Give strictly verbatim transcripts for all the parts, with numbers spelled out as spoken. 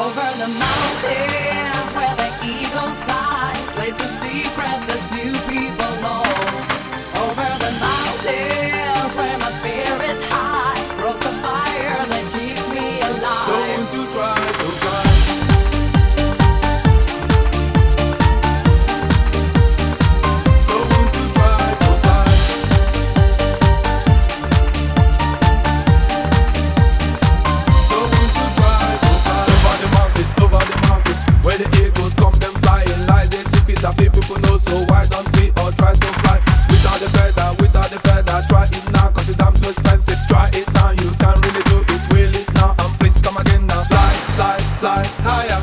Over the mountains where the eagles fly, lays a secret that few people know. Over the mountains where my spirit's high, grows a fire that keeps me alive. So won't you try to fly? So won't you try to fly? So won't you try to fly? Over the mountains, over the mountains, where the eagles come them flying, lies a secret that few people know. So why don't we all try to fly? Without the feather, without the feather, try it now, cause it's damn too expensive. Try it now, you can really do it, will it now, and please come again now. Fly, fly, fly higher.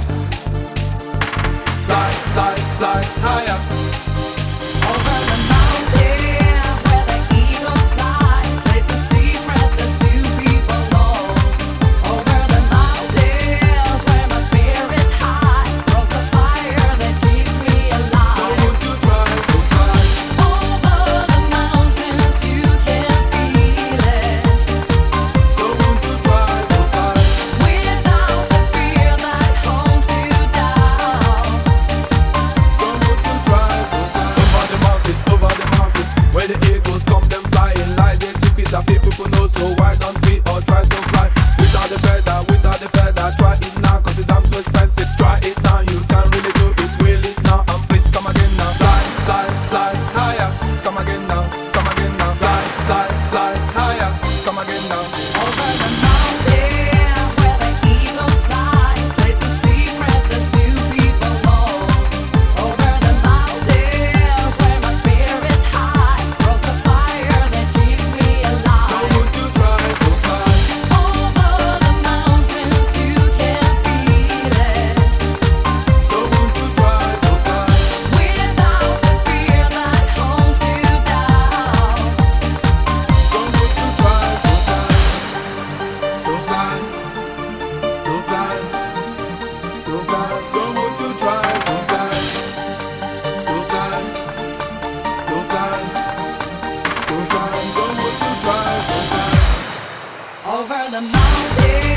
Fly, fly, fly higher. Over the mountains where the eagles fly, lays a secret that few people know. Over the mountains where my spirit's high, grows a fire that keeps me alive. So won't you try to fly? Over the mountains you can feel it, So won't you try to fly? without the fear that holds you down. So won't you try to fly? Over the mountains, over the mountains, where the eagles come them flying, lies a secret that few people know. So why don't we all try to fly? Without the feather, without the feather, try it now, cause it's damn too expensive. Try it now, you can really do it, will it now, and please come again now. Fly, fly, fly higher. Come again now, come again now. Fly, fly, fly higher. Come again now. Over the mountains where the eagles fly, lays a secret that few people know. Over the mountains where my spirit's high, grows a fire that keeps me So alive. won't you try to fly? Over the mountains you can feel it, So won't you try to fly? without the fear that holds you down. So won't you try to fly? To fly, to fly, to fly. So won't you try to fly? To fly, to fly, to fly. So won't you try to fly? Over the mountains